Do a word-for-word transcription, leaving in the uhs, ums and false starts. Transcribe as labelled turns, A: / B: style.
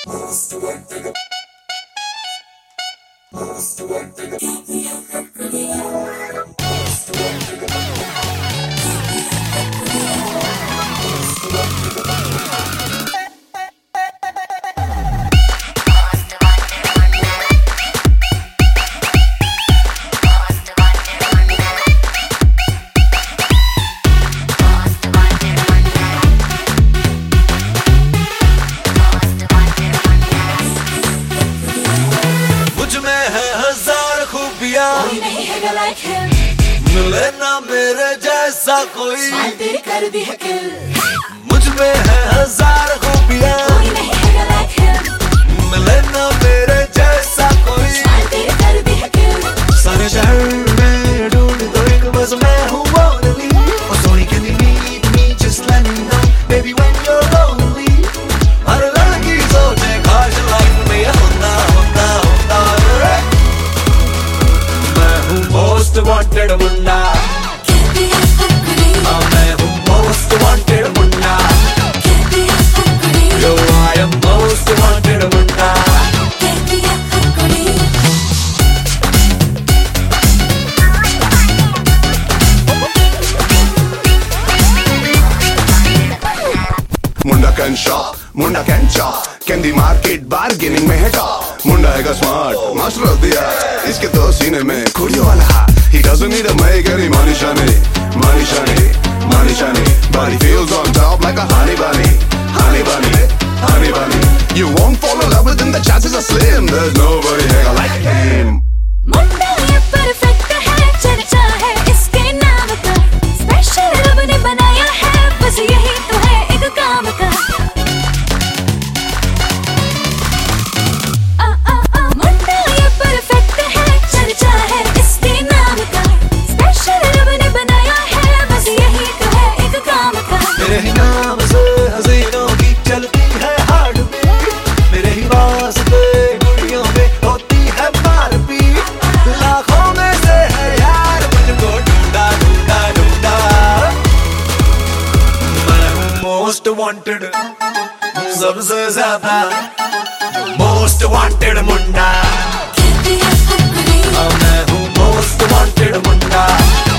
A: Most wanted. Most wanted. Most wanted.
B: कोई नहीं है like him,
C: मिले ना मेरे जैसा कोई,
B: स्माइल तेरी कर दी है किल।
C: मुझ में है हजार खूबियाँ,
B: कोई नहीं है like him,
C: मिले ना मेरे जैसा कोई,
B: स्माइल तेरी कर दी है किल।
C: सारे शहर में ढूंढ तो एक बस मैं हूँ only, oh sorry can you meet me just let me know baby when you're lonely। हर लड़की सोचे काश लाइफ में होता होता होता रे, मैं हूँ most wanted मुन्ना,
B: कहती है पकड़ी,
C: हाँ मैं हूँ most wanted मुन्ना,
B: कहती है पकड़ी,
C: yo I am most wanted Munna.
B: कहती है पकड़ी।
D: मुंडा कैन शॉप, मुंडा can chop, candy market bargaining में है टॉप। मुंडा है smart, master of the art, इसके तो सीने में खुरियों वाला हाथ। He doesn't need a make any money shiny, money shiny, money shiny, but he feels on top like a honey bunny, honey bunny, honey bunny। You won't fall in love with him, the chances are slim, there's nobody here like him।
B: मुंडा ये perfect है, चर्चा है इसके नाम का, special रब ने बनाया है, बस यही तो है एक काम का। आ आ आ मुंडा ये परफेक्ट है, चर्चा है इसके नाम का, स्पेशल रब ने बनाया है, बस यही तो है एक काम का।
C: मेरे ही नाम से हसीनों की चलती है हार्ट बीट, मेरे ही वास्ते कुड़ियों में होती है मारपीट, लाखों में से है यार मुझको ढूंढा ढूंढा ढूंढा। मैं हूँ मोस्ट वांटेड, सबसे ज्यादा मोस्ट वांटेड मुन्ना,
B: कहती है पकड़ी,
C: हाँ मैं हूँ मोस्ट वांटेड मुन्ना।